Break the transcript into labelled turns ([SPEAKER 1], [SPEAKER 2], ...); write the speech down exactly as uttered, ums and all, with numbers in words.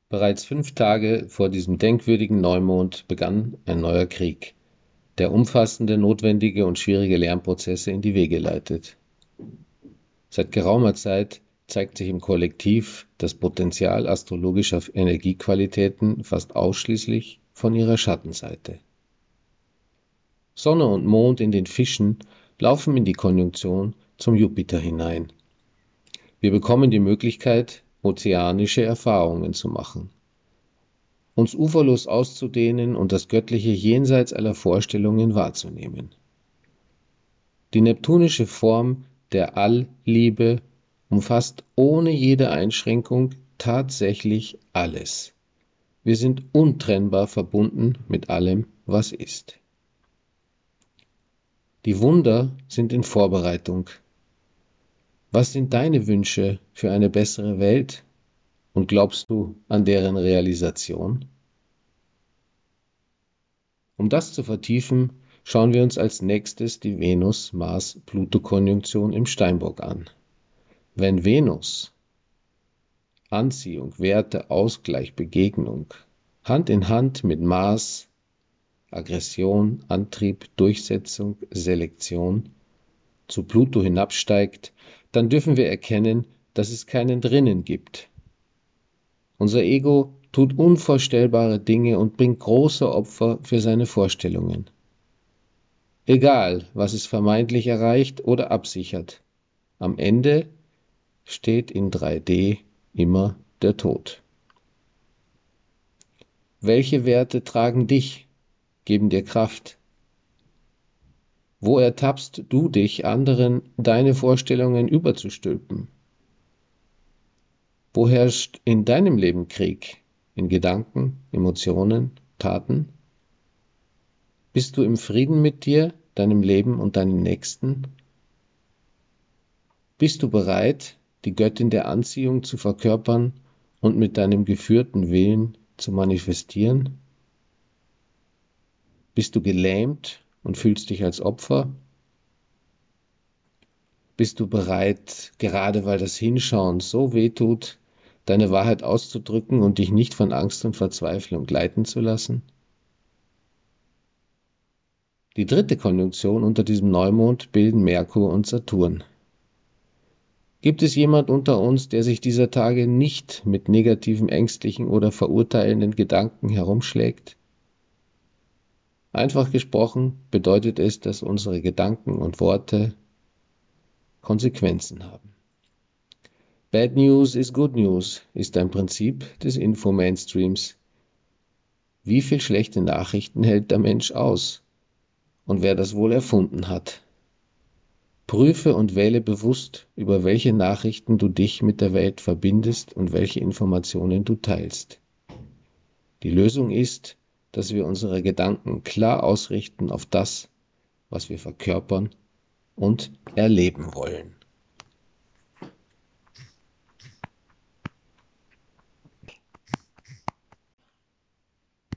[SPEAKER 1] Bereits fünf Tage vor diesem denkwürdigen Neumond begann ein neuer Krieg, der umfassende, notwendige und schwierige Lernprozesse in die Wege leitet. Seit geraumer Zeit zeigt sich im Kollektiv das Potenzial astrologischer Energiequalitäten fast ausschließlich von ihrer Schattenseite. Sonne und Mond in den Fischen laufen in die Konjunktion zum Jupiter hinein. Wir bekommen die Möglichkeit, ozeanische Erfahrungen zu machen, uns uferlos auszudehnen und das Göttliche jenseits aller Vorstellungen wahrzunehmen. Die neptunische Form der Allliebe umfasst ohne jede Einschränkung tatsächlich alles. Wir sind untrennbar verbunden mit allem, was ist. Die Wunder sind in Vorbereitung. Was sind deine Wünsche für eine bessere Welt und glaubst du an deren Realisation? Um das zu vertiefen, schauen wir uns als nächstes die Venus-Mars-Pluto-Konjunktion im Steinbock an. Wenn Venus, Anziehung, Werte, Ausgleich, Begegnung, Hand in Hand mit Mars, Aggression, Antrieb, Durchsetzung, Selektion, zu Pluto hinabsteigt, dann dürfen wir erkennen, dass es keinen Drinnen gibt. Unser Ego tut unvorstellbare Dinge und bringt große Opfer für seine Vorstellungen. Egal, was es vermeintlich erreicht oder absichert, am Ende steht in drei D immer der Tod. Welche Werte tragen dich, geben dir Kraft? Wo ertappst du dich, anderen deine Vorstellungen überzustülpen? Wo herrscht in deinem Leben Krieg? In Gedanken, Emotionen, Taten? Bist du im Frieden mit dir, deinem Leben und deinen Nächsten? Bist du bereit, die Göttin der Anziehung zu verkörpern und mit deinem geführten Willen zu manifestieren? Bist du gelähmt und fühlst dich als Opfer? Bist du bereit, gerade weil das Hinschauen so weh tut, deine Wahrheit auszudrücken und dich nicht von Angst und Verzweiflung leiten zu lassen? Die dritte Konjunktion unter diesem Neumond bilden Merkur und Saturn. Gibt es jemand unter uns, der sich dieser Tage nicht mit negativen, ängstlichen oder verurteilenden Gedanken herumschlägt? Einfach gesprochen bedeutet es, dass unsere Gedanken und Worte Konsequenzen haben. Bad News is good news ist ein Prinzip des Info-Mainstreams. Wie viel schlechte Nachrichten hält der Mensch aus? Und wer das wohl erfunden hat? Prüfe und wähle bewusst, über welche Nachrichten du dich mit der Welt verbindest und welche Informationen du teilst. Die Lösung ist, dass wir unsere Gedanken klar ausrichten auf das, was wir verkörpern und erleben wollen.